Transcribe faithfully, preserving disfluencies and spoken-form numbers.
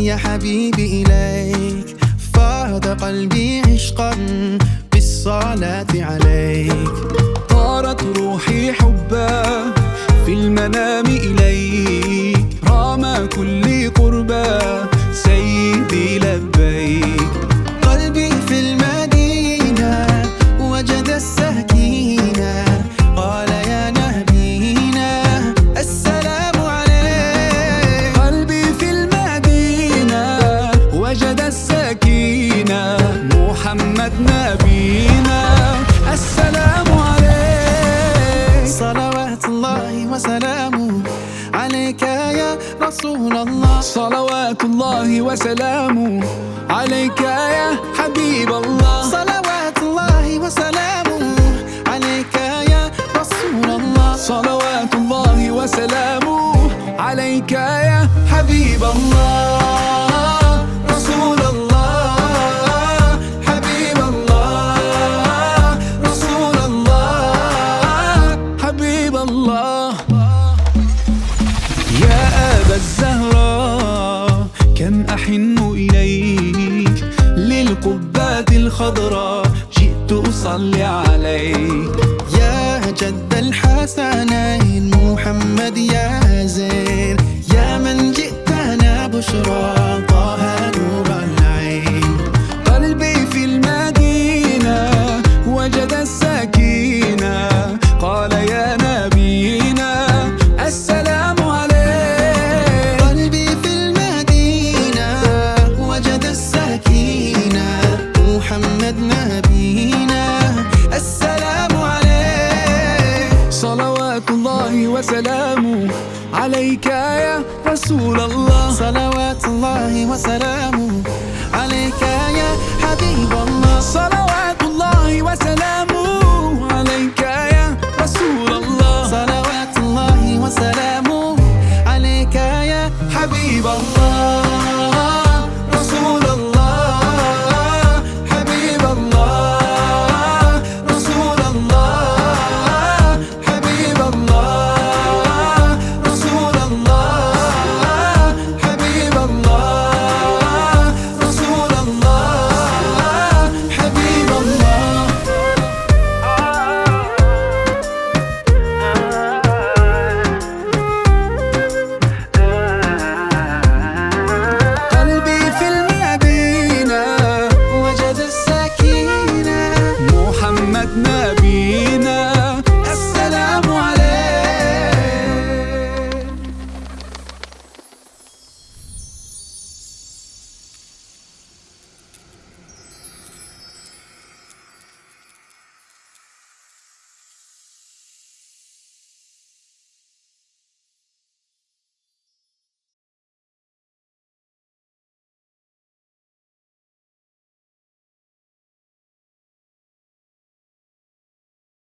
يا حبيبي إليك، فاض قلبي عشقا بالصلاة عليك. طارت روحي حبا في المنام إليك، رام كل قربا سيدي لبيك. قلبي في المدينة وجد السكينة، قال يا نبينا السلام عليك. قلبي في المدينة وجد السكينة، محمد نبينا السلام عليك. صلوات الله وسلامه عليك يا رسول الله. صلوات الله وسلامه عليك يا حبيب الله. صلوات الله وسلامه عليك يا رسول الله. صلوات الله وسلامه عليك يا حبيب الله. رسول الله حبيب الله، رسول الله حبيب الله. يا أبا الزهراء كم أحن إليك، للقبات الخضراء جئت أصلي عليك. يا جد الحسنين محمد يا زين، يا من جئتنا بشرى طه نور العين. قلبي في المدينة وجد السكينة، قال يا نبينا السلام عليك. قلبي في المدينة وجد السكينة، محمد نبينا السلام عليك. صلوات الله وسلامه عليك يا رسول الله. صلوات الله وسلامه